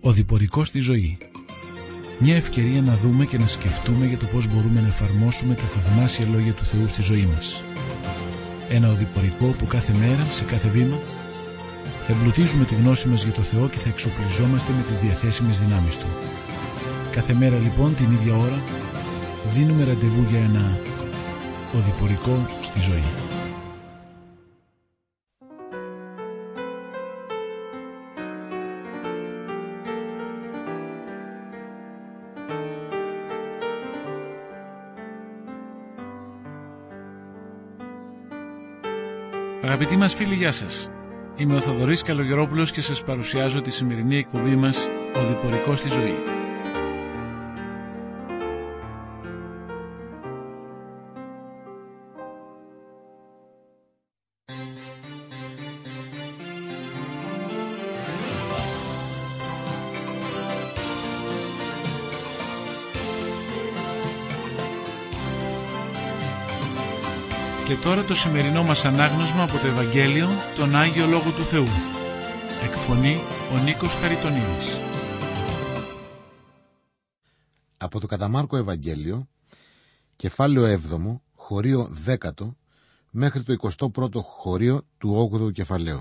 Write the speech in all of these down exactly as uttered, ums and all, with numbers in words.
Ο διπορικός στη ζωή. Μια ευκαιρία να δούμε και να σκεφτούμε για το πώς μπορούμε να εφαρμόσουμε τα θαυμάσια λόγια του Θεού στη ζωή μας. Ένα οδηπορικό που κάθε μέρα, σε κάθε βήμα, θα εμπλουτίζουμε τη γνώση μας για το Θεό και θα εξοπλιζόμαστε με τις διαθέσιμες δυνάμεις Του. Κάθε μέρα λοιπόν την ίδια ώρα δίνουμε ραντεβού για ένα οδηπορικό στη ζωή. Αγαπητοί μας φίλοι, γεια σας. Είμαι ο Θοδωρής Καλογερόπουλος και σας παρουσιάζω τη σημερινή εκπομπή μας «Οδηπορικός στη ζωή». Και τώρα το σημερινό μας ανάγνωσμα από το Ευαγγέλιο, τον Άγιο Λόγο του Θεού. Εκφωνεί ο Νίκος Χαριτονίδης. Από το κατά Μάρκο Ευαγγέλιο, κεφάλαιο έβδομο, χωρίο δέκατο, μέχρι το εικοστό πρώτο χωρίο του όγδοου κεφαλαίου.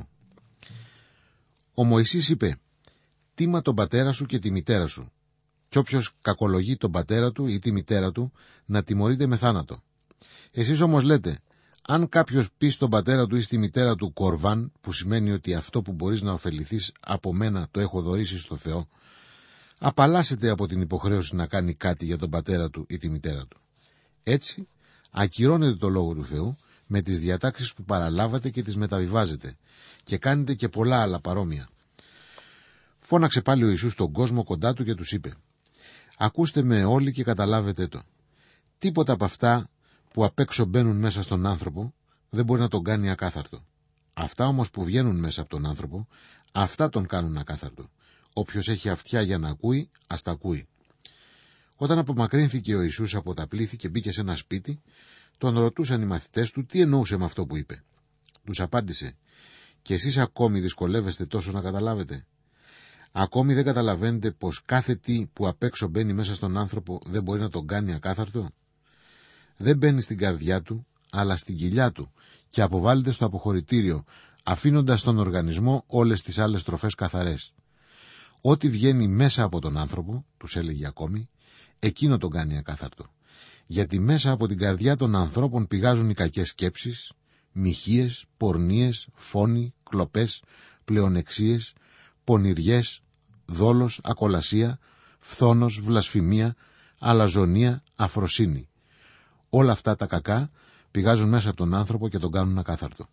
Ο Μωυσής είπε: «Τίμα τον πατέρα σου και τη μητέρα σου, κι όποιος κακολογεί τον πατέρα του ή τη μητέρα του, να τιμωρείται με θάνατο. Εσείς όμως λέτε, αν κάποιος πει στον πατέρα του ή στη μητέρα του κορβάν, που σημαίνει ότι αυτό που μπορείς να ωφεληθείς από μένα το έχω δωρήσει στο Θεό, απαλλάσσεται από την υποχρέωση να κάνει κάτι για τον πατέρα του ή τη μητέρα του. Έτσι, ακυρώνετε το λόγο του Θεού με τις διατάξεις που παραλάβατε και τις μεταβιβάζετε, και κάνετε και πολλά άλλα παρόμοια». Φώναξε πάλι ο Ιησούς τον κόσμο κοντά του και τους είπε: «Ακούστε με όλοι και καταλάβετε το. Τίποτα από αυτά που απ' έξω μπαίνουν μέσα στον άνθρωπο δεν μπορεί να τον κάνει ακάθαρτο. Αυτά όμως που βγαίνουν μέσα από τον άνθρωπο, αυτά τον κάνουν ακάθαρτο. Όποιος έχει αυτιά για να ακούει, ας τα ακούει». Όταν απομακρύνθηκε ο Ιησούς από τα πλήθη και μπήκε σε ένα σπίτι, τον ρωτούσαν οι μαθητές του τι εννοούσε με αυτό που είπε. Τους απάντησε: «Και εσείς ακόμη δυσκολεύεστε τόσο να καταλάβετε? Ακόμη δεν καταλαβαίνετε πως κάθε τι που απ' έξω μπαίνει μέσα στον άνθρωπο δεν μπορεί να τον κάνει ακάθαρτο? Δεν μπαίνει στην καρδιά του, αλλά στην κοιλιά του, και αποβάλλεται στο αποχωρητήριο, αφήνοντας στον οργανισμό όλες τις άλλες τροφές καθαρές. Ό,τι βγαίνει μέσα από τον άνθρωπο, τους έλεγε ακόμη, εκείνο τον κάνει ακάθαρτο. Γιατί μέσα από την καρδιά των ανθρώπων πηγάζουν οι κακές σκέψεις, μοιχείες, πορνίες, φόνοι, κλοπές, πλεονεξίες, πονηριές, δόλος, ακολασία, φθόνος, βλασφημία, αλαζονία, αφροσύνη. Όλα αυτά τα κακά πηγάζουν μέσα από τον άνθρωπο και τον κάνουν ακάθαρτο».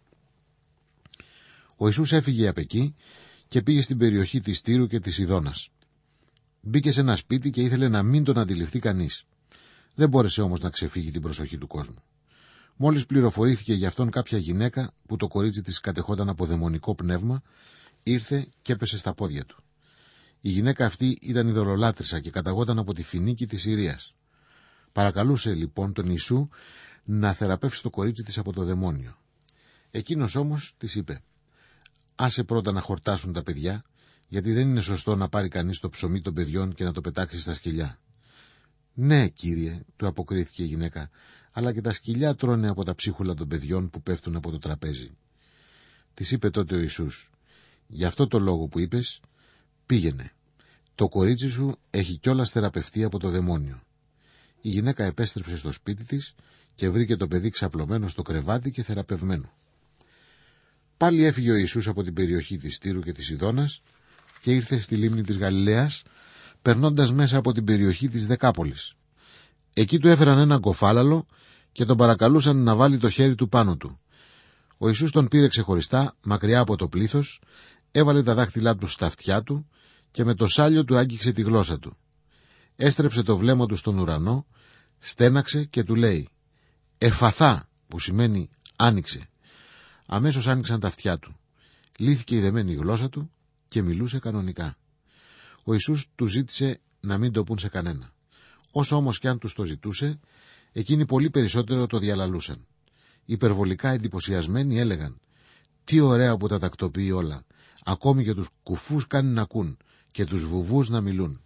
Ο Ιησούς έφυγε απ' εκεί και πήγε στην περιοχή της Τύρου και της Σιδώνας. Μπήκε σε ένα σπίτι και ήθελε να μην τον αντιληφθεί κανείς. Δεν μπόρεσε όμως να ξεφύγει την προσοχή του κόσμου. Μόλις πληροφορήθηκε για αυτόν κάποια γυναίκα που το κορίτσι της κατεχόταν από δαιμονικό πνεύμα, ήρθε και έπεσε στα πόδια του. Η γυναίκα αυτή ήταν ειδωλολάτρησα και καταγόταν από τη Φινίκη της Συρίας. Παρακαλούσε λοιπόν τον Ιησού να θεραπεύσει το κορίτσι της από το δαιμόνιο. Εκείνος όμως της είπε: «Άσε πρώτα να χορτάσουν τα παιδιά, γιατί δεν είναι σωστό να πάρει κανείς το ψωμί των παιδιών και να το πετάξει στα σκυλιά». «Ναι, κύριε», του αποκρίθηκε η γυναίκα, «αλλά και τα σκυλιά τρώνε από τα ψίχουλα των παιδιών που πέφτουν από το τραπέζι». Της είπε τότε ο Ιησούς: «Γι' αυτό το λόγο που είπες, πήγαινε. Το κορίτσι σου έχει κιόλας θεραπευτεί από το δαιμόνιο». Η γυναίκα επέστρεψε στο σπίτι της και βρήκε το παιδί ξαπλωμένο στο κρεβάτι και θεραπευμένο. Πάλι έφυγε ο Ιησούς από την περιοχή της Τύρου και της Σιδώνας και ήρθε στη λίμνη της Γαλιλαίας, περνώντας μέσα από την περιοχή της Δεκάπολης. Εκεί του έφεραν έναν κοφάλαλο και τον παρακαλούσαν να βάλει το χέρι του πάνω του. Ο Ιησούς τον πήρε ξεχωριστά, μακριά από το πλήθος, έβαλε τα δάχτυλά του στα αυτιά του και με το σάλιο του άγγιξε τη γλώσσα του. Έστρεψε το βλέμμα του στον ουρανό, στέναξε και του λέει: «Εφαθά», που σημαίνει άνοιξε. Αμέσως άνοιξαν τα αυτιά του. Λύθηκε η δεμένη γλώσσα του και μιλούσε κανονικά. Ο Ιησούς του ζήτησε να μην το πούν σε κανένα. Όσο όμως κι αν τους το ζητούσε, εκείνοι πολύ περισσότερο το διαλαλούσαν. Υπερβολικά εντυπωσιασμένοι έλεγαν: «Τι ωραία που τα τακτοποιεί όλα. Ακόμη και τους κουφούς κάνει να ακούν και τους βουβούς να μιλούν.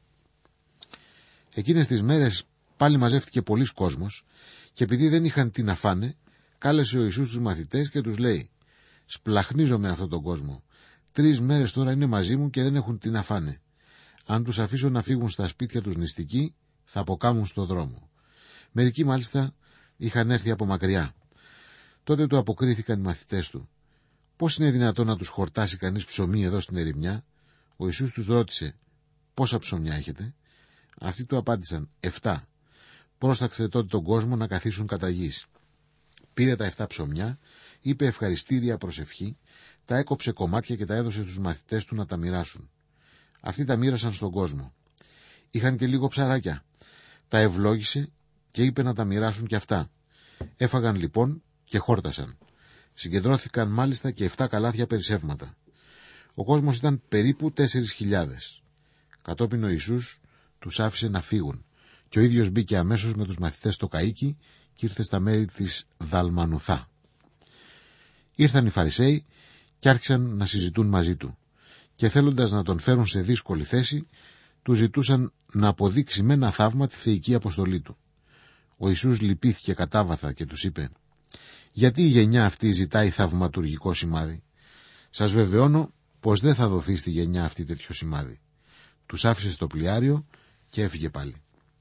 Εκείνες τις μέρες πάλι μαζεύτηκε πολύς κόσμος και επειδή δεν είχαν τι να φάνε, κάλεσε ο Ιησούς τους μαθητές και τους λέει: «Σπλαχνίζομαι αυτόν τον κόσμο. Τρεις μέρες τώρα είναι μαζί μου και δεν έχουν τι να φάνε. Αν τους αφήσω να φύγουν στα σπίτια τους νηστικοί, θα αποκάμουν στο δρόμο». Μερικοί μάλιστα είχαν έρθει από μακριά. Τότε του αποκρίθηκαν οι μαθητές του: «Πώς είναι δυνατόν να τους χορτάσει κανείς ψωμί εδώ στην ερημιά?» Ο Ιησούς τους ρώτησε: «Πόσα ψωμιά έχετε?» Αυτοί του απάντησαν: «Εφτά». Πρόσταξε τότε τον κόσμο να καθίσουν κατά γης. Πήρε τα εφτά ψωμιά, είπε ευχαριστήρια προσευχή, τα έκοψε κομμάτια και τα έδωσε στους μαθητές του να τα μοιράσουν. Αυτοί τα μοίρασαν στον κόσμο. Είχαν και λίγο ψαράκια. Τα ευλόγησε και είπε να τα μοιράσουν και αυτά. Έφαγαν λοιπόν και χόρτασαν. Συγκεντρώθηκαν μάλιστα και εφτά καλάθια περισσεύματα. Ο κόσμος ήταν περίπου τέσσερις χιλιάδες. Κατόπιν ο Ιησούς τους άφησε να φύγουν και ο ίδιος μπήκε αμέσως με τους μαθητές στο καΐκι και ήρθε στα μέρη της Δαλμανουθά. Ήρθαν οι Φαρισαίοι και άρχισαν να συζητούν μαζί του και θέλοντας να τον φέρουν σε δύσκολη θέση, του ζητούσαν να αποδείξει με ένα θαύμα τη θεϊκή αποστολή του. Ο Ιησούς λυπήθηκε κατάβαθα και τους είπε: «Γιατί η γενιά αυτή ζητάει θαυματουργικό σημάδι? Σας βεβαιώνω πως δεν θα δοθεί στη γενιά αυτή τέτοιο σημάδι». Τους άφησε στο πλοιάριο και έφυγε πάλι.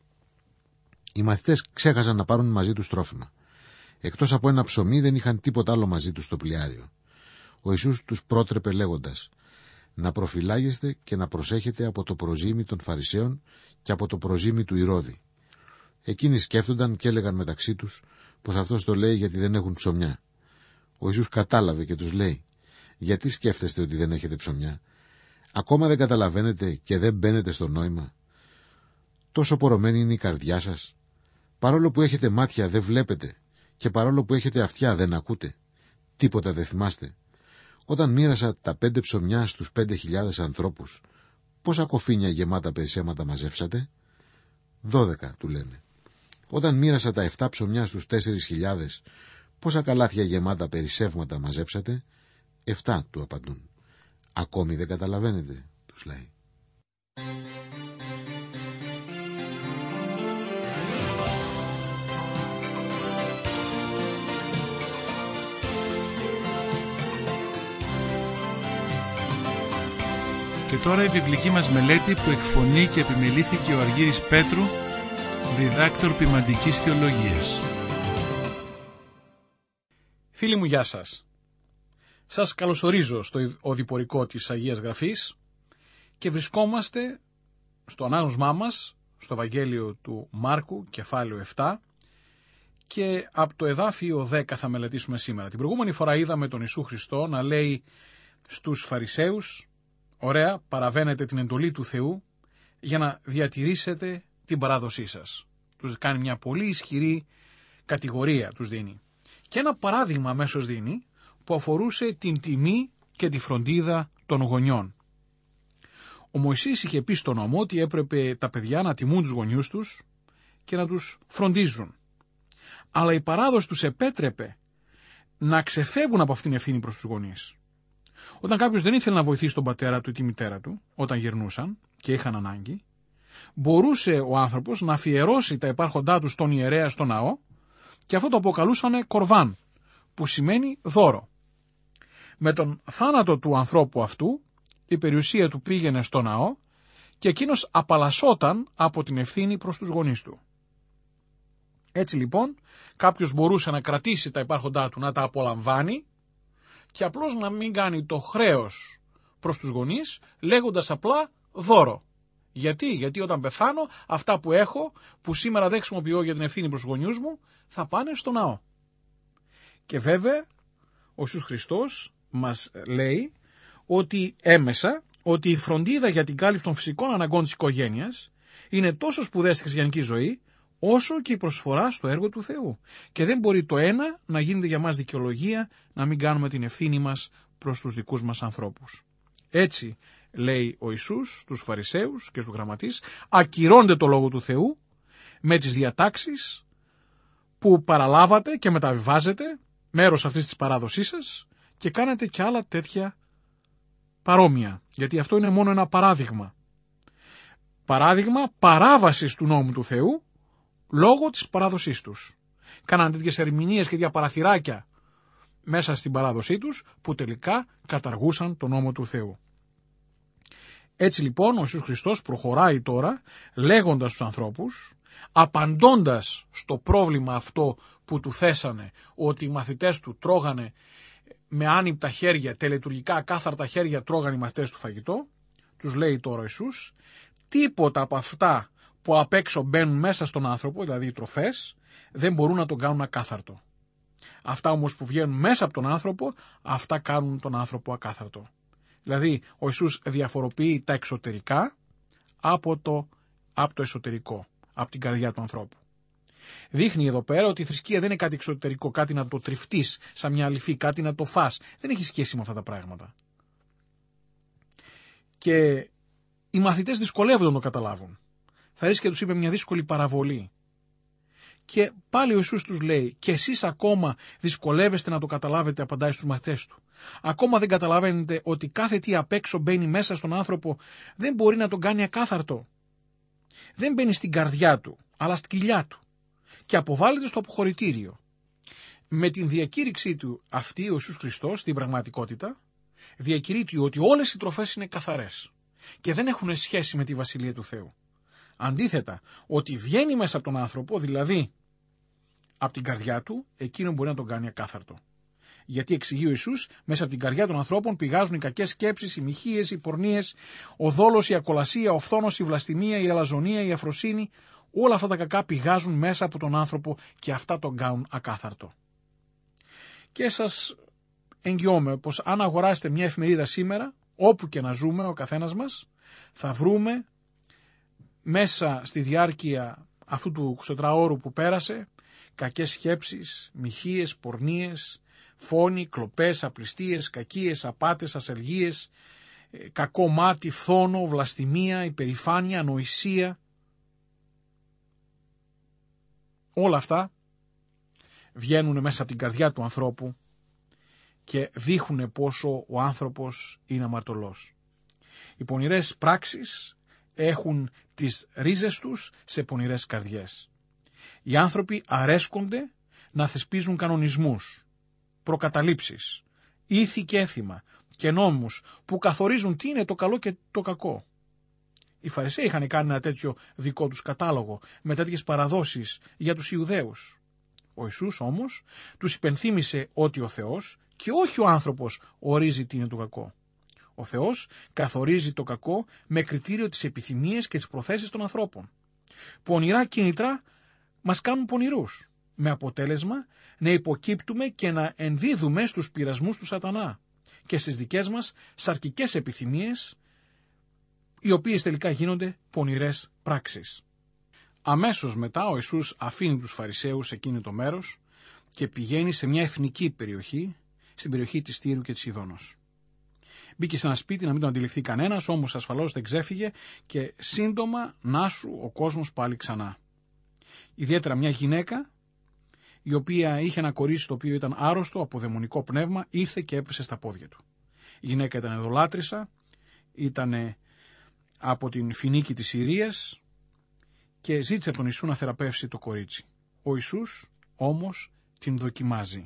Οι μαθητές ξέχασαν να πάρουν μαζί τους τρόφιμα. Εκτός από ένα ψωμί δεν είχαν τίποτα άλλο μαζί τους στο πλοιάριο. Ο Ιησούς τους πρότρεπε λέγοντας: «Να προφυλάγεστε και να προσέχετε από το προζύμι των Φαρισαίων και από το προζύμι του Ηρώδη». Εκείνοι σκέφτονταν και έλεγαν μεταξύ τους πως αυτός το λέει γιατί δεν έχουν ψωμιά. Ο Ιησούς κατάλαβε και τους λέει: «Γιατί σκέφτεστε ότι δεν έχετε ψωμιά? Ακόμα δεν καταλαβαίνετε και δεν μπαίνετε στο νόημα? Τόσο πορωμένη είναι η καρδιά σας? Παρόλο που έχετε μάτια δεν βλέπετε και παρόλο που έχετε αυτιά δεν ακούτε? Τίποτα δεν θυμάστε? Όταν μοίρασα τα πέντε ψωμιά στους πέντε χιλιάδες ανθρώπους, πόσα κοφίνια γεμάτα περισσέματα μαζεύσατε? Δώδεκα, του λένε. Όταν μοίρασα τα εφτά ψωμιά στους τέσσερις χιλιάδες, πόσα καλάθια γεμάτα περισσεύματα μαζέψατε? Εφτά, του απαντούν. Ακόμη δεν καταλαβαίνετε, τους λέει. Και τώρα η βιβλική μας μελέτη που εκφωνεί και επιμελήθηκε ο Αργύρης Πέτρου, διδάκτορ ποιμαντικής θεολογίας. Φίλοι μου, γεια σας. Σας καλωσορίζω στο οδηπορικό της Αγίας Γραφής και βρισκόμαστε στο ανάγνωσμά μας, στο Ευαγγέλιο του Μάρκου, κεφάλαιο επτά, και από το εδάφιο δέκα θα μελετήσουμε σήμερα. Την προηγούμενη φορά είδαμε τον Ιησού Χριστό να λέει στους Φαρισαίους: «Ωραία, παραβαίνετε την εντολή του Θεού για να διατηρήσετε την παράδοσή σας». Τους κάνει μια πολύ ισχυρή κατηγορία, τους δίνει. Και ένα παράδειγμα αμέσως δίνει που αφορούσε την τιμή και τη φροντίδα των γονιών. Ο Μωυσής είχε πει στον νόμο ότι έπρεπε τα παιδιά να τιμούν τους γονιούς τους και να τους φροντίζουν. Αλλά η παράδοση τους επέτρεπε να ξεφεύγουν από αυτήν την ευθύνη προς τους γονείς. Όταν κάποιος δεν ήθελε να βοηθήσει τον πατέρα του ή τη μητέρα του, όταν γερνούσαν και είχαν ανάγκη, μπορούσε ο άνθρωπος να αφιερώσει τα υπάρχοντά του στον ιερέα στο ναό και αυτό το αποκαλούσανε κορβάν, που σημαίνει δώρο. Με τον θάνατο του ανθρώπου αυτού, η περιουσία του πήγαινε στο ναό και εκείνος απαλλασσόταν από την ευθύνη προς τους γονείς του. Έτσι λοιπόν, κάποιος μπορούσε να κρατήσει τα υπάρχοντά του, να τα απολαμβάνει και απλώς να μην κάνει το χρέος προς τους γονείς, λέγοντας απλά δώρο. Γιατί? Γιατί όταν πεθάνω, αυτά που έχω, που σήμερα δεν χρησιμοποιώ για την ευθύνη προς τους γονιούς μου, θα πάνε στο ναό. Και βέβαια, ο Ιησούς Χριστός μας λέει ότι έμεσα, ότι η φροντίδα για την κάλυψη των φυσικών αναγκών της οικογένειας είναι τόσο σπουδαία στη χριστιανική ζωή, όσο και η προσφορά στο έργο του Θεού. Και δεν μπορεί το ένα να γίνεται για μας δικαιολογία να μην κάνουμε την ευθύνη μας προς τους δικούς μας ανθρώπους. Έτσι, λέει ο Ιησούς στους Φαρισαίους και στους γραμματείς, ακυρώντε το λόγο του Θεού με τις διατάξεις που παραλάβατε και μεταβιβάζετε μέρος αυτής της παράδοσής σας και κάνετε και άλλα τέτοια παρόμοια. Γιατί αυτό είναι μόνο ένα παράδειγμα. παράδειγμα παράβασης του νόμου του Θεού λόγω της παράδοσής τους. Κάνανε τέτοιες ερμηνείες και διαπαραθυράκια μέσα στην παράδοσή τους που τελικά καταργούσαν τον νόμο του Θεού. Έτσι λοιπόν ο Ιησούς Χριστός προχωράει τώρα λέγοντας στους ανθρώπους, απαντώντας στο πρόβλημα αυτό που του θέσανε, ότι οι μαθητές του τρώγανε με άνυπτα χέρια, τελετουργικά ακάθαρτα χέρια τρώγανε οι μαθητές του φαγητό, τους λέει τώρα ο Ιησούς, τίποτα από αυτά που απ' έξω μπαίνουν μέσα στον άνθρωπο, δηλαδή οι τροφές, δεν μπορούν να τον κάνουν ακάθαρτο. Αυτά όμως που βγαίνουν μέσα από τον άνθρωπο, αυτά κάνουν τον άνθρωπο ακάθαρτο. Δηλαδή ο Ιησούς διαφοροποιεί τα εξωτερικά από το, από το εσωτερικό, από την καρδιά του ανθρώπου. Δείχνει εδώ πέρα ότι η θρησκεία δεν είναι κάτι εξωτερικό, κάτι να το τριφτείς σαν μια αληφή, κάτι να το φας. Δεν έχει σχέση με αυτά τα πράγματα. Και οι μαθητές δυσκολεύονται να το καταλάβουν. Θα ρίξει και τους είπε μια δύσκολη παραβολή. Και πάλι ο Ιησούς τους λέει, και εσείς ακόμα δυσκολεύεστε να το καταλάβετε, απαντάει στους μαθητές του. Ακόμα δεν καταλαβαίνετε ότι κάθε τι απ' έξω μπαίνει μέσα στον άνθρωπο δεν μπορεί να τον κάνει ακάθαρτο. Δεν μπαίνει στην καρδιά του, αλλά στην κοιλιά του. Και αποβάλλεται στο αποχωρητήριο. Με την διακήρυξή του αυτή ο Ιησούς Χριστός στην πραγματικότητα διακηρύττει ότι όλες οι τροφές είναι καθαρές και δεν έχουν σχέση με τη Βασιλεία του Θεού. Αντίθετα, ότι βγαίνει μέσα από τον άνθρωπο, δηλαδή από την καρδιά του, εκείνο μπορεί να τον κάνει ακάθαρτο. Γιατί εξηγεί ο Ιησούς, μέσα από την καρδιά των ανθρώπων πηγάζουν οι κακές σκέψεις, οι μοιχείες, οι πορνείες, ο δόλος, η ακολασία, ο φθόνος, η βλαστημία, η αλαζονία, η αφροσύνη. Όλα αυτά τα κακά πηγάζουν μέσα από τον άνθρωπο και αυτά τον κάνουν ακάθαρτο. Και σας εγγυώμαι πως αν αγοράσετε μια εφημερίδα σήμερα, όπου και να ζούμε ο καθένας μας, θα βρούμε μέσα στη διάρκεια αυτού του εικοσιτετράωρου που πέρασε κακές σκέψεις, μοιχείες, πορνείες, φόνοι, κλοπές, απληστίες, κακίες, απάτες, ασελγίες, κακό μάτι, φθόνο, βλαστημία, υπερηφάνεια, ανοησία. Όλα αυτά βγαίνουν μέσα από την καρδιά του ανθρώπου και δείχνουν πόσο ο άνθρωπος είναι αμαρτωλός. Οι πονηρές πράξεις έχουν τις ρίζες τους σε πονηρές καρδιές. Οι άνθρωποι αρέσκονται να θεσπίζουν κανονισμούς, προκαταλήψεις, ήθη και έθιμα και νόμους που καθορίζουν τι είναι το καλό και το κακό. Οι Φαρισαίοι είχαν κάνει ένα τέτοιο δικό τους κατάλογο με τέτοιες παραδόσεις για τους Ιουδαίους. Ο Ιησούς όμως τους υπενθύμησε ότι ο Θεός και όχι ο άνθρωπος ορίζει τι είναι το κακό. Ο Θεός καθορίζει το κακό με κριτήριο τις επιθυμίες και τις προθέσεις των ανθρώπων. Πονηρά κίνητρα μας κάνουν πονηρούς, με αποτέλεσμα να υποκύπτουμε και να ενδίδουμε στους πειρασμούς του σατανά και στις δικές μας σαρκικές επιθυμίες, οι οποίες τελικά γίνονται πονηρές πράξεις. Αμέσως μετά ο Ιησούς αφήνει τους Φαρισαίους σε εκείνο το μέρος και πηγαίνει σε μια εθνική περιοχή, στην περιοχή της Τύρου και της Σιδώνος. Μπήκε σε ένα σπίτι να μην τον αντιληφθεί κανένας, όμως ασφαλώς δεν ξέφυγε και σύντομα να σου ο κόσμος πάλι ξανά. Ιδιαίτερα μια γυναίκα, η οποία είχε ένα κορίτσι το οποίο ήταν άρρωστο από δαιμονικό πνεύμα, ήρθε και έπεσε στα πόδια του. Η γυναίκα ήταν ειδωλάτρησα, ήταν από την Φινίκη της Συρίας και ζήτησε από τον Ιησού να θεραπεύσει το κορίτσι. Ο Ιησούς όμως την δοκιμάζει.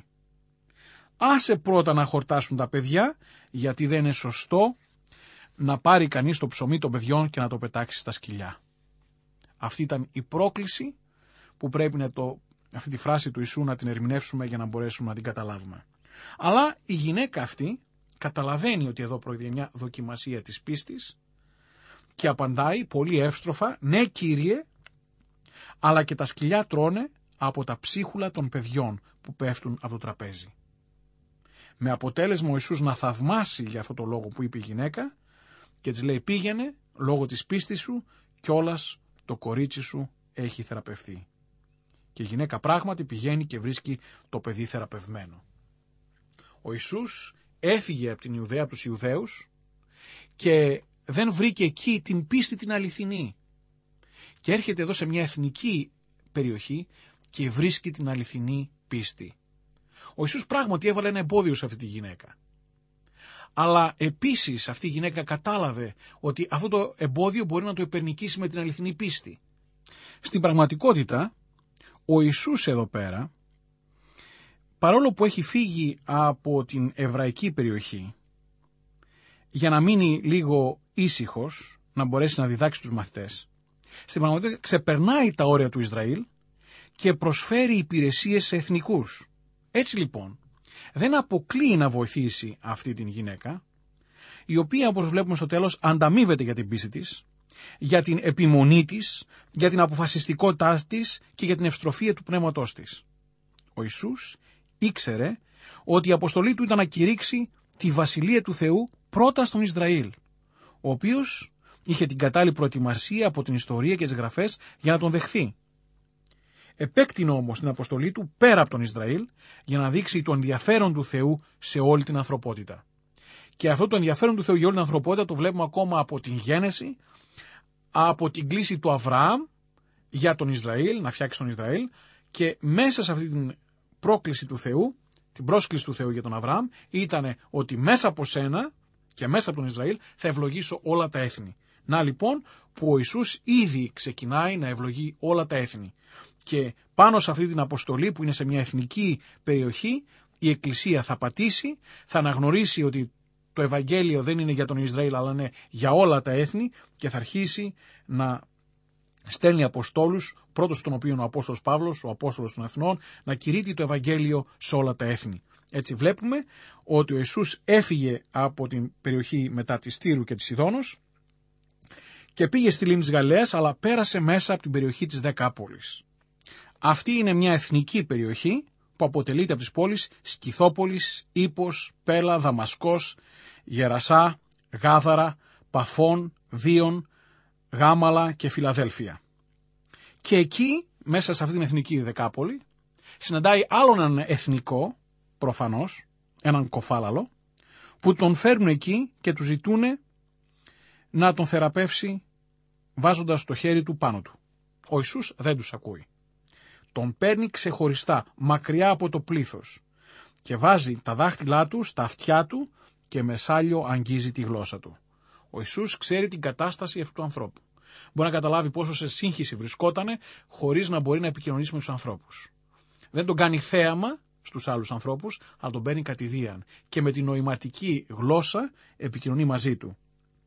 Άσε πρώτα να χορτάσουν τα παιδιά, γιατί δεν είναι σωστό να πάρει κανείς το ψωμί των παιδιών και να το πετάξει στα σκυλιά. Αυτή ήταν η πρόκληση που πρέπει να το, αυτή τη φράση του Ιησού να την ερμηνεύσουμε για να μπορέσουμε να την καταλάβουμε. Αλλά η γυναίκα αυτή καταλαβαίνει ότι εδώ πρόκειται για μια δοκιμασία της πίστης και απαντάει πολύ εύστροφα, ναι Κύριε, αλλά και τα σκυλιά τρώνε από τα ψίχουλα των παιδιών που πέφτουν από το τραπέζι. Με αποτέλεσμα ο Ιησούς να θαυμάσει για αυτό το λόγο που είπε η γυναίκα και της λέει πήγαινε λόγω της πίστης σου κιόλας το κορίτσι σου έχει θεραπευθεί. Και η γυναίκα πράγματι πηγαίνει και βρίσκει το παιδί θεραπευμένο. Ο Ιησούς έφυγε από την Ιουδαία, από τους Ιουδαίους και δεν βρήκε εκεί την πίστη την αληθινή. Και έρχεται εδώ σε μια εθνική περιοχή και βρίσκει την αληθινή πίστη. Ο Ιησούς πράγματι έβαλε ένα εμπόδιο σε αυτή τη γυναίκα. Αλλά επίσης αυτή η γυναίκα κατάλαβε ότι αυτό το εμπόδιο μπορεί να το υπερνικήσει με την αληθινή πίστη. Στην πραγματικότητα, ο Ιησούς εδώ πέρα, παρόλο που έχει φύγει από την εβραϊκή περιοχή για να μείνει λίγο ήσυχος, να μπορέσει να διδάξει τους μαθητές, στην πραγματικότητα ξεπερνάει τα όρια του Ισραήλ και προσφέρει υπηρεσίες σε εθνικούς. Έτσι λοιπόν, δεν αποκλείει να βοηθήσει αυτή την γυναίκα, η οποία, όπως βλέπουμε στο τέλος, ανταμείβεται για την πίστη της, για την επιμονή της, για την αποφασιστικότητά της και για την ευστροφία του πνεύματός της. Ο Ιησούς ήξερε ότι η αποστολή του ήταν να κηρύξει τη Βασιλεία του Θεού πρώτα στον Ισραήλ, ο οποίος είχε την κατάλληλη προετοιμασία από την ιστορία και τις γραφές για να τον δεχθεί. Επέκτηνε όμως την αποστολή του πέρα από τον Ισραήλ για να δείξει το ενδιαφέρον του Θεού σε όλη την ανθρωπότητα. Και αυτό το ενδιαφέρον του Θεού για όλη την ανθρωπότητα το βλέπουμε ακόμα από την Γένεση, από την κλήση του Αβραάμ για τον Ισραήλ, να φτιάξει τον Ισραήλ, και μέσα σε αυτή την πρόκληση του Θεού, την πρόσκληση του Θεού για τον Αβραάμ, ήταν ότι μέσα από σένα και μέσα από τον Ισραήλ θα ευλογήσω όλα τα έθνη. Να λοιπόν που ο Ιησούς ήδη ξεκινάει να ευλογεί όλα τα έθνη. Και πάνω σε αυτή την αποστολή που είναι σε μια εθνική περιοχή, η Εκκλησία θα πατήσει, θα αναγνωρίσει ότι το Ευαγγέλιο δεν είναι για τον Ισραήλ αλλά είναι για όλα τα έθνη και θα αρχίσει να στέλνει αποστόλους, πρώτος των οποίων ο Απόστολος Παύλος, ο Απόστολος των Εθνών, να κηρύττει το Ευαγγέλιο σε όλα τα έθνη. Έτσι βλέπουμε ότι ο Ιησούς έφυγε από την περιοχή μετά της Τύρου και της Ιδώνος και πήγε στη λίμνη της Γαλιλαίας, αλλά πέρασε μέσα από την περιοχή της Δεκάπολης. Αυτή είναι μια εθνική περιοχή που αποτελείται από τις πόλεις Σκυθόπολης, Ίππος, Πέλα, Δαμασκός, Γερασά, Γάδαρα, Παφών, Δίων, Γάμαλα και Φιλαδέλφια. Και εκεί, μέσα σε αυτή την εθνική Δεκάπολη, συναντάει άλλον έναν εθνικό, προφανώς, έναν κοφάλαλο, που τον φέρνουν εκεί και του ζητούν να τον θεραπεύσει βάζοντας το χέρι του πάνω του. Ο Ιησούς δεν τους ακούει. Τον παίρνει ξεχωριστά, μακριά από το πλήθος και βάζει τα δάχτυλά του στα αυτιά του και με σάλιο αγγίζει τη γλώσσα του. Ο Ιησούς ξέρει την κατάσταση αυτού του ανθρώπου. Μπορεί να καταλάβει πόσο σε σύγχυση βρισκότανε χωρίς να μπορεί να επικοινωνήσει με τους ανθρώπους. Δεν τον κάνει θέαμα στους άλλους ανθρώπους, αλλά τον παίρνει κατηδίαν και με την νοηματική γλώσσα επικοινωνεί μαζί του.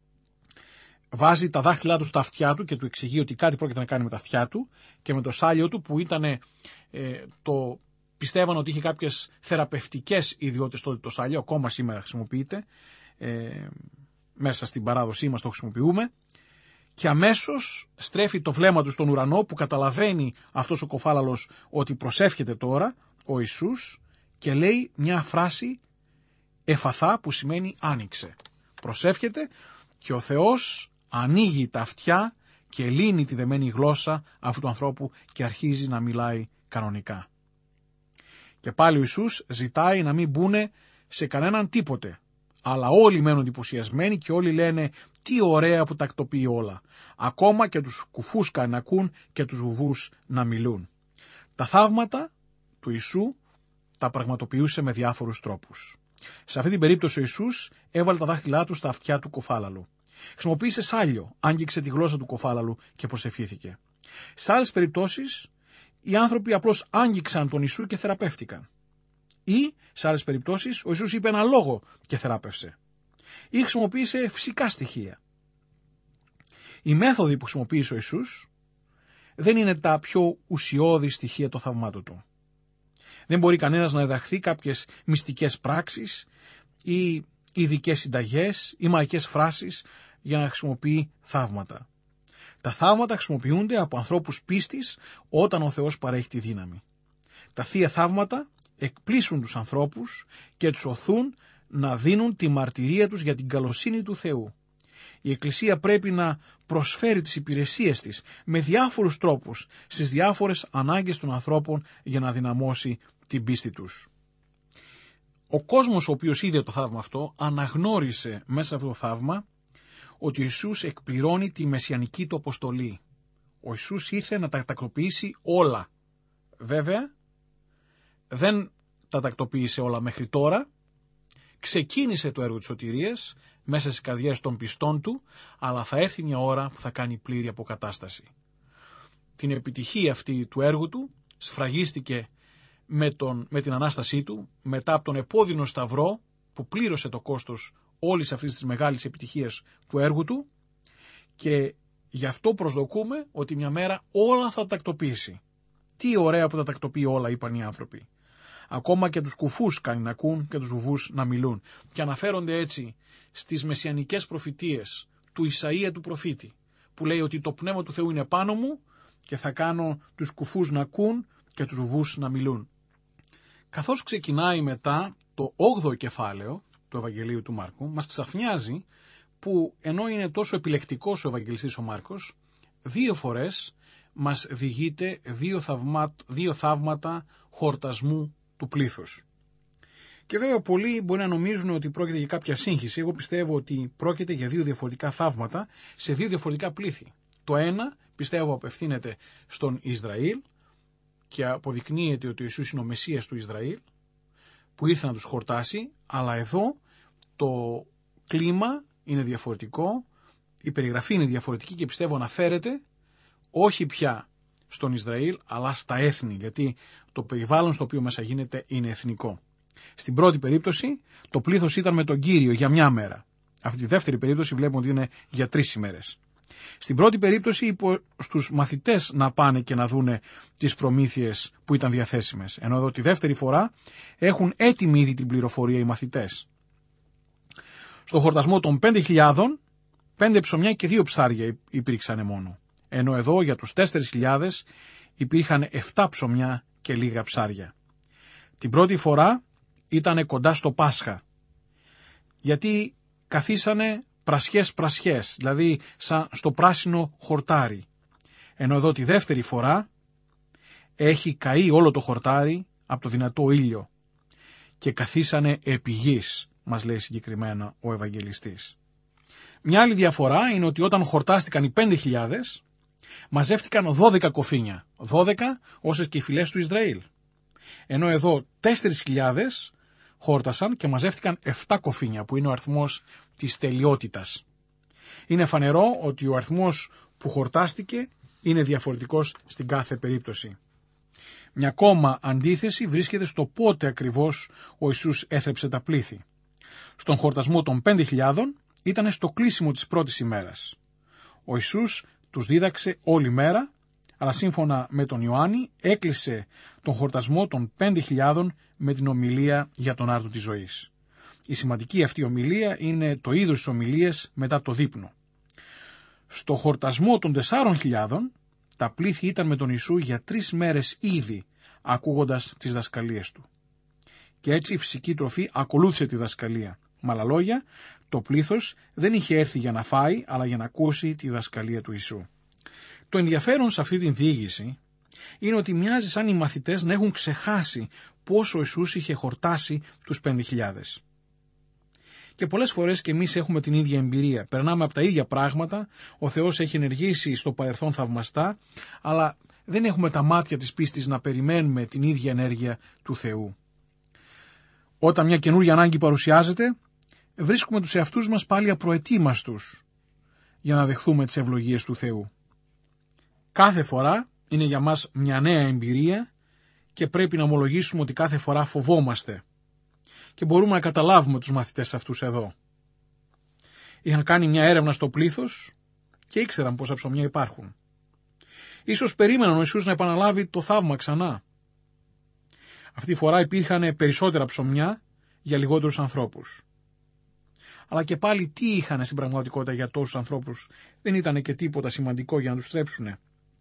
Βάζει τα δάχτυλά του στα αυτιά του και του εξηγεί ότι κάτι πρόκειται να κάνει με τα αυτιά του και με το σάλιο του που ήταν, ε, το πιστεύαν ότι είχε κάποιες θεραπευτικές ιδιότητες τότε το σάλιο, ακόμα σήμερα χρησιμοποιείται, ε, μέσα στην παράδοσή μας το χρησιμοποιούμε, και αμέσως στρέφει το βλέμμα του στον ουρανό που καταλαβαίνει αυτός ο κοφάλαλος ότι προσεύχεται τώρα ο Ιησούς και λέει μια φράση εφαθά που σημαίνει άνοιξε. Προσεύχεται και ο Θεός ανοίγει τα αυτιά και λύνει τη δεμένη γλώσσα αυτού του ανθρώπου και αρχίζει να μιλάει κανονικά. Και πάλι ο Ιησούς ζητάει να μην μπουνε σε κανέναν τίποτε. Αλλά όλοι μένουν εντυπωσιασμένοι και όλοι λένε τι ωραία που τακτοποιεί όλα. Ακόμα και τους κουφούς να ακούν και τους βουβούς να μιλούν. Τα θαύματα του Ιησού τα πραγματοποιούσε με διάφορους τρόπους. Σε αυτή την περίπτωση ο Ιησούς έβαλε τα δάχτυλά του στα αυτιά του κοφάλαλου. Χρησιμοποίησε σάλιο, άγγιξε τη γλώσσα του κοφάλαλου και προσευχήθηκε. Σε άλλες περιπτώσεις οι άνθρωποι απλώς άγγιξαν τον Ιησού και θεραπεύτηκαν. Ή σε άλλες περιπτώσεις ο Ιησούς είπε ένα λόγο και θεράπευσε. Ή χρησιμοποίησε φυσικά στοιχεία. Οι μέθοδοι που χρησιμοποίησε ο Ιησούς δεν είναι τα πιο ουσιώδη στοιχεία των θαυμάτων του. Δεν μπορεί κανένας να διδαχθεί κάποιες μυστικές πράξεις ή ειδικές συνταγές ή μαγικές φράσεις για να χρησιμοποιεί θαύματα. Τα θαύματα χρησιμοποιούνται από ανθρώπους πίστης όταν ο Θεός παρέχει τη δύναμη. Τα θεία θαύματα εκπλήσουν τους ανθρώπους και τους οθούν να δίνουν τη μαρτυρία τους για την καλοσύνη του Θεού. Η Εκκλησία πρέπει να προσφέρει τις υπηρεσίες της με διάφορους τρόπους στις διάφορες ανάγκες των ανθρώπων για να δυναμώσει την πίστη τους. Ο κόσμος ο οποίος είδε το θαύμα αυτό αναγνώρισε μέσα σε αυτό το θαύμα ότι ο Ιησούς εκπληρώνει τη μεσιανική του αποστολή. Ο Ιησούς ήρθε να τα τακτοποιήσει όλα. Βέβαια, δεν τα τακτοποίησε όλα μέχρι τώρα ξεκίνησε το έργο της σωτηρίας μέσα στις καρδιές των πιστών του, αλλά θα έρθει μια ώρα που θα κάνει πλήρη αποκατάσταση. Την επιτυχία αυτή του έργου του σφραγίστηκε με, τον, με την Ανάστασή του, μετά από τον επώδυνο σταυρό που πλήρωσε το κόστος όλης αυτής της μεγάλης επιτυχίας του έργου του, και γι' αυτό προσδοκούμε ότι μια μέρα όλα θα τακτοποιήσει. Τι ωραία που τα τακτοποιεί όλα, είπαν οι άνθρωποι. Ακόμα και τους κουφούς κάνει να ακούν και τους βουβούς να μιλούν. Και αναφέρονται έτσι στις μεσιανικές προφητείες του Ισαΐα του προφήτη, που λέει ότι το πνεύμα του Θεού είναι πάνω μου και θα κάνω τους κουφούς να ακούν και τους βουβούς να μιλούν. Καθώς ξεκινάει μετά το όγδοο κεφάλαιο του Ευαγγελίου του Μάρκου, μας ξαφνιάζει που ενώ είναι τόσο επιλεκτικός ο Ευαγγελιστής ο Μάρκος, δύο φορές μας διηγείται δύο, θαυμά, δύο θαύματα χορτασμού του πλήθους. Και βέβαια πολλοί μπορεί να νομίζουν ότι πρόκειται για κάποια σύγχυση. Εγώ πιστεύω ότι πρόκειται για δύο διαφορετικά θαύματα σε δύο διαφορετικά πλήθη. Το ένα πιστεύω απευθύνεται στον Ισραήλ και αποδεικνύεται ότι ο Ιησούς είναι ο Μεσσίας του Ισραήλ που ήρθε να τους χορτάσει, αλλά εδώ το κλίμα είναι διαφορετικό, η περιγραφή είναι διαφορετική και πιστεύω αναφέρεται όχι πια στον Ισραήλ αλλά στα έθνη, γιατί το περιβάλλον στο οποίο μέσα γίνεται είναι εθνικό. Στην πρώτη περίπτωση το πλήθος ήταν με τον Κύριο για μια μέρα. Αυτή τη δεύτερη περίπτωση βλέπουμε ότι είναι για τρεις ημέρες. Στην πρώτη περίπτωση είπε στους μαθητές να πάνε και να δούνε τις προμήθειες που ήταν διαθέσιμες. Ενώ εδώ τη δεύτερη φορά έχουν έτοιμη ήδη την πληροφορία οι μαθητές. Στο χορτασμό των πέντε χιλιάδων, πέντε ψωμιά και δύο ψάρια υπήρξαν μόνο. Ενώ εδώ για τους τέσσερις χιλιάδες υπήρχαν επτά ψωμιά και λίγα ψάρια. Την πρώτη φορά ήταν κοντά στο Πάσχα, γιατί καθίσανε πρασιές πρασιές, δηλαδή σαν στο πράσινο χορτάρι. Ενώ εδώ τη δεύτερη φορά έχει καεί όλο το χορτάρι από το δυνατό ήλιο και καθίσανε επί γης, μας λέει συγκεκριμένα ο Ευαγγελιστής. Μια άλλη διαφορά είναι ότι όταν χορτάστηκαν οι πέντε χιλιάδες μαζεύτηκαν δώδεκα κοφίνια, δώδεκα όσες και οι φυλές του Ισραήλ. Ενώ εδώ τέσσερις χιλιάδες χόρτασαν και μαζεύτηκαν επτά κοφίνια, που είναι ο αριθμός της τελειότητας. Είναι φανερό ότι ο αριθμός που χορτάστηκε είναι διαφορετικός στην κάθε περίπτωση. Μια ακόμα αντίθεση βρίσκεται στο πότε ακριβώς ο Ιησούς έθρεψε τα πλήθη. Στον χορτασμό των πέντε χιλιάδων ήταν στο κλείσιμο της πρώτης ημέρας. Ο Ιησούς τους δίδαξε όλη μέρα, αλλά σύμφωνα με τον Ιωάννη έκλεισε τον χορτασμό των πέντε χιλιάδων με την ομιλία για τον άρτο της ζωής. Η σημαντική αυτή ομιλία είναι το είδος της ομιλίας μετά το δείπνο. Στο χορτασμό των τεσσάρων χιλιάδων τα πλήθη ήταν με τον Ιησού για τρεις μέρες ήδη, ακούγοντας τις δασκαλίες του. Και έτσι η φυσική τροφή ακολούθησε τη δασκαλία. Με άλλα λόγια, το πλήθος δεν είχε έρθει για να φάει, αλλά για να ακούσει τη δασκαλία του Ιησού. Το ενδιαφέρον σε αυτή την διήγηση είναι ότι μοιάζει σαν οι μαθητές να έχουν ξεχάσει πόσο ο Ιησούς είχε χορτάσει τους πέντε χιλιάδες. Και πολλές φορές και εμείς έχουμε την ίδια εμπειρία. Περνάμε από τα ίδια πράγματα, ο Θεός έχει ενεργήσει στο παρελθόν θαυμαστά, αλλά δεν έχουμε τα μάτια της πίστης να περιμένουμε την ίδια ενέργεια του Θεού. Όταν μια καινούργια ανάγκη παρουσιάζεται, βρίσκουμε τους εαυτούς μας πάλι απροετοίμαστους για να δεχθούμε τις ευλογίες του Θεού. Κάθε φορά είναι για μας μια νέα εμπειρία και πρέπει να ομολογήσουμε ότι κάθε φορά φοβόμαστε. Και μπορούμε να καταλάβουμε τους μαθητές αυτούς εδώ. Είχαν κάνει μια έρευνα στο πλήθος και ήξεραν πόσα ψωμιά υπάρχουν. Ίσως περίμεναν ο Ιησούς να επαναλάβει το θαύμα ξανά. Αυτή τη φορά υπήρχαν περισσότερα ψωμιά για λιγότερους ανθρώπους. Αλλά και πάλι τι είχαν στην πραγματικότητα για τόσους ανθρώπους? Δεν ήταν και τίποτα σημαντικό για να τους θρέψουνε.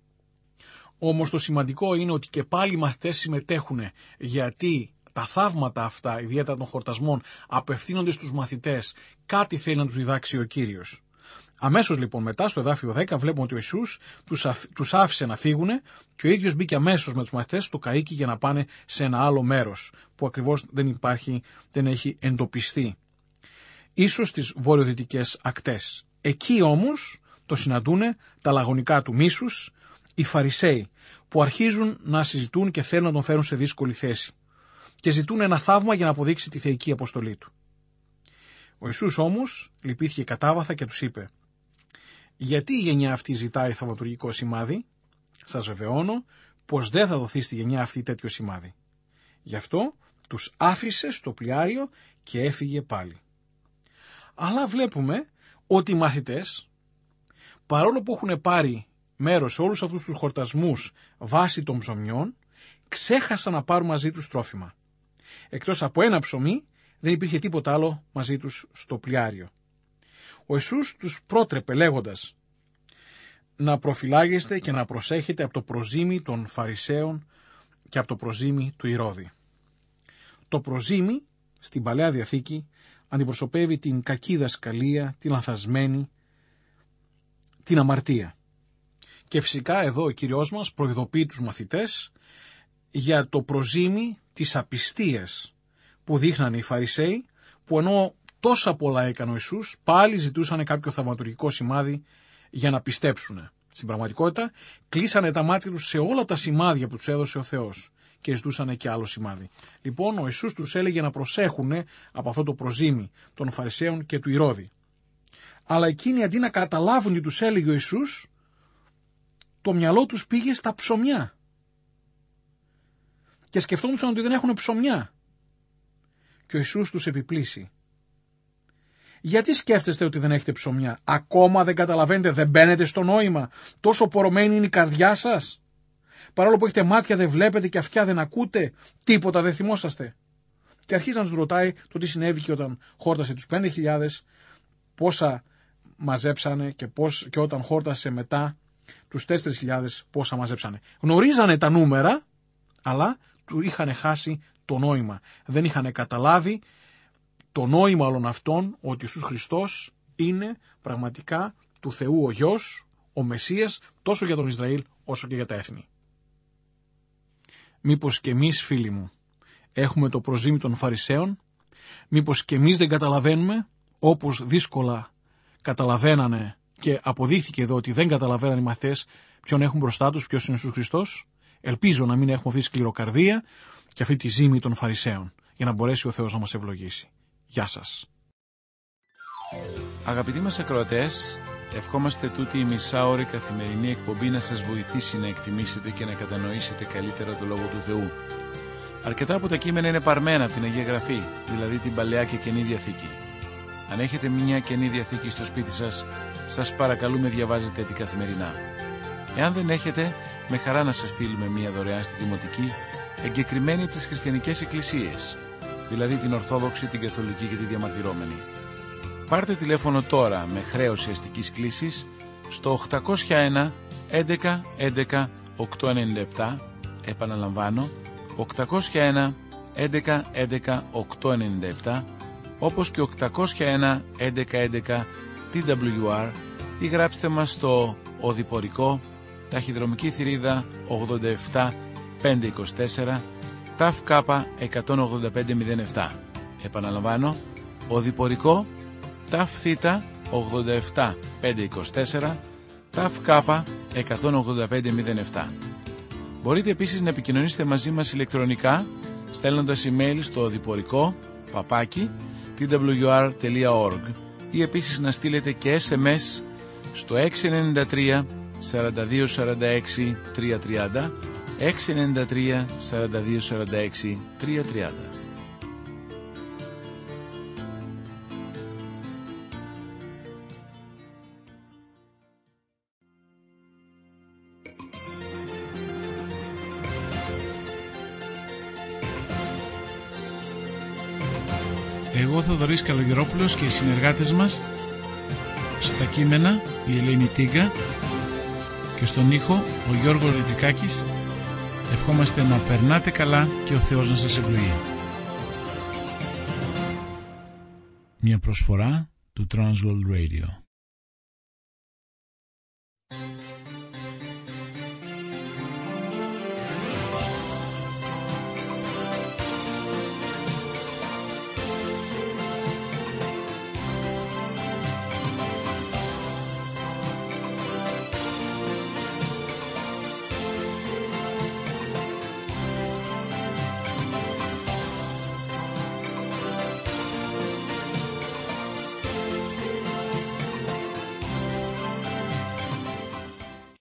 Όμως το σημαντικό είναι ότι και πάλι οι μαθητές συμμετέχουν, γιατί τα θαύματα αυτά, ιδιαίτερα των χορτασμών, απευθύνονται στους μαθητές. Κάτι θέλει να τους διδάξει ο Κύριος. Αμέσως λοιπόν μετά, στο εδάφιο δέκα, βλέπουμε ότι ο Ιησούς τους, αφ, τους άφησε να φύγουν και ο ίδιος μπήκε αμέσως με τους μαθητές στο καΐκι για να πάνε σε ένα άλλο μέρος, που ακριβώς δεν υπάρχει, δεν έχει εντοπιστεί. Ίσως στις βορειοδυτικές ακτές. Εκεί όμως το συναντούν τα λαγωνικά του μίσους, οι Φαρισαίοι, που αρχίζουν να συζητούν και θέλουν να τον φέρουν σε δύσκολη θέση. Και ζητούν ένα θαύμα για να αποδείξει τη θεϊκή αποστολή του. Ο Ιησούς όμως λυπήθηκε κατάβαθα και τους είπε: «Γιατί η γενιά αυτή ζητάει θαυματουργικό σημάδι? Σας βεβαιώνω πως δεν θα δοθεί στη γενιά αυτή τέτοιο σημάδι». Γι' αυτό τους άφησε στο πλοιάριο και έφυγε πάλι. Αλλά βλέπουμε ότι οι μαθητές, παρόλο που έχουν πάρει μέρος σε όλους αυτούς τους χορτασμούς βάσει των ψωμιών, ξέχασαν να πάρουν μαζί τους τρόφιμα. Εκτός από ένα ψωμί δεν υπήρχε τίποτα άλλο μαζί τους στο πλοιάριο. Ο Ιησούς τους πρότρεπε λέγοντας να προφυλάγεστε και να προσέχετε από το προζύμι των Φαρισαίων και από το προζύμι του Ηρώδη. Το προζύμι στην Παλαιά Διαθήκη αντιπροσωπεύει την κακή δασκαλία, την λανθασμένη, την αμαρτία. Και φυσικά εδώ ο Κύριος μας προειδοποιεί τους μαθητές για το προζύμι της απιστίας που δείχνανε οι Φαρισαίοι, που ενώ τόσα πολλά έκανε ο Ιησούς, πάλι ζητούσαν κάποιο θαυματουργικό σημάδι για να πιστέψουν. Στην πραγματικότητα κλείσανε τα μάτια τους σε όλα τα σημάδια που τους έδωσε ο Θεός και ζητούσαν και άλλο σημάδι. Λοιπόν, ο Ιησούς τους έλεγε να προσέχουν από αυτό το προζύμι των Φαρισαίων και του Ηρώδη. Αλλά εκείνοι αντί να καταλάβουν τι τους έλεγε ο Ιησούς, το μυαλό τους πήγε στα ψωμιά. Και σκεφτόντουσαν ότι δεν έχουν ψωμιά. Και ο Ιησούς τους επιπλήσει. Γιατί σκέφτεστε ότι δεν έχετε ψωμιά? Ακόμα δεν καταλαβαίνετε, δεν μπαίνετε στο νόημα? Τόσο πορωμένη είναι η καρδιά σας? Παρόλο που έχετε μάτια δεν βλέπετε και αυτιά δεν ακούτε, τίποτα δεν θυμόσαστε? Και αρχίζει να τους ρωτάει το τι συνέβη και όταν χόρτασε τους πέντε χιλιάδες, πόσα μαζέψανε και, πώς, και όταν χόρτασε μετά τους τέσσερις χιλιάδες πόσα μαζέψανε. Γνωρίζανε τα νούμερα, αλλά του είχαν χάσει το νόημα. Δεν είχαν καταλάβει το νόημα όλων αυτών, ότι ο Ιησούς Χριστός είναι πραγματικά του Θεού ο Γιος, ο Μεσσίας, τόσο για τον Ισραήλ όσο και για τα έθνη. Μήπως και εμείς, φίλοι μου, έχουμε το προζύμι των Φαρισαίων? Μήπως και εμείς δεν καταλαβαίνουμε, όπως δύσκολα καταλαβαίνανε και αποδείχθηκε εδώ ότι δεν καταλαβαίνανε οι μαθητές ποιον έχουν μπροστά τους, ποιος είναι ο Ιησούς Χριστός? Ελπίζω να μην έχουμε αυτή τη σκληροκαρδία και αυτή τη ζύμη των Φαρισαίων, για να μπορέσει ο Θεός να μας ευλογήσει. Γεια σας. Αγαπητοί μας ακροατές, ευχόμαστε τούτη η μισάωρη καθημερινή εκπομπή να σας βοηθήσει να εκτιμήσετε και να κατανοήσετε καλύτερα το Λόγο του Θεού. Αρκετά από τα κείμενα είναι παρμένα από την Αγία Γραφή, δηλαδή την Παλαιά και Καινή Διαθήκη. Αν έχετε μια Καινή Διαθήκη στο σπίτι σας, σας παρακαλούμε διαβάζετε την καθημερινά. Εάν δεν έχετε, με χαρά να σας στείλουμε μια δωρεάν στη Δημοτική, εγκεκριμένη από τις χριστιανικές εκκλησίες, δηλαδή την Ορθόδοξη, την Καθολική και τη Διαμαρτυρόμενη. Πάρτε τηλέφωνο τώρα με χρέωση αστικής κλήσης στο οκτακόσια ένα έντεκα έντεκα οκτακόσια ενενήντα επτά, επαναλαμβάνω, οκτακόσια ένα έντεκα έντεκα οκτακόσια ενενήντα επτά, όπως και οκτακόσια ένα έντεκα έντεκα τι ντάμπλιου αρ, ή γράψτε μας στο Οδηπορικό, ταχυδρομική θηρίδα ογδόντα επτά πεντακόσια είκοσι τέσσερα, ΤΑΦ ΚΑΠΑ εκατόν ογδόντα πέντε μηδέν επτά. Επαναλαμβάνω, Οδηπορικό, ΤΑΦ ΘΙΤΑ ογδόντα επτά πεντακόσια είκοσι τέσσερα, ΤΑΦ ΚΑΠΑ εκατόν ογδόντα πέντε μηδέν επτά. Μπορείτε επίσης να επικοινωνήσετε μαζί μας ηλεκτρονικά, στέλνοντας email στο οδηπορικό παπάκι τι ντάμπλιου αρ τελεία org, ή επίσης να στείλετε και ες εμ ες στο έξι εννιά τρία σαράντα δύο σαράντα έξι τριακόσια τριάντα, έξι εννιά τρία σαράντα δύο σαράντα έξι τριακόσια τριάντα. Εγώ Θοδωρής Καλογερόπουλος και οι συνεργάτες μας στα κείμενα η Ελένη Τίγκα και στον ήχο ο Γιώργος Ριτζικάκης, ευχόμαστε να περνάτε καλά και ο Θεός να σας ευλογεί. Μια προσφορά του Transworld Radio.